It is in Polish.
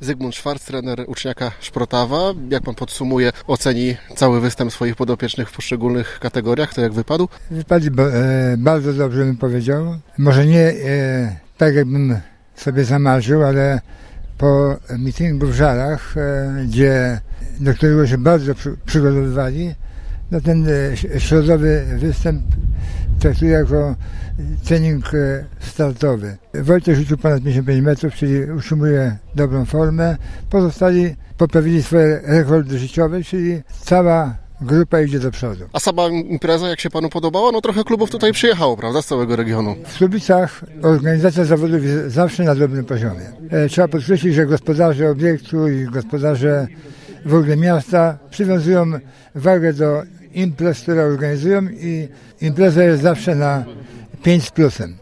Zygmunt Szwarc, trener Uczniaka Szprotawa. Jak pan podsumuje, oceni cały występ swoich podopiecznych w poszczególnych kategoriach? To jak wypadł? Wypadł bardzo dobrze, bym powiedział. Może nie tak, jakbym sobie zamarzył, ale po meetingu w Żarach, do którego się bardzo przygotowywali, no ten środowy występ traktuję jako trening startowy. Wojtek rzucił ponad 55 metrów, czyli utrzymuje dobrą formę. Pozostali poprawili swoje rekordy życiowe, czyli cała grupa idzie do przodu. A sama impreza, jak się panu podobała? No trochę klubów tutaj przyjechało, prawda, z całego regionu. W Słubicach organizacja zawodów jest zawsze na dobrym poziomie. Trzeba podkreślić, że gospodarze obiektu i gospodarze w ogóle miasta przywiązują wagę do imprez, które organizują i impreza jest zawsze na 5 z plusem.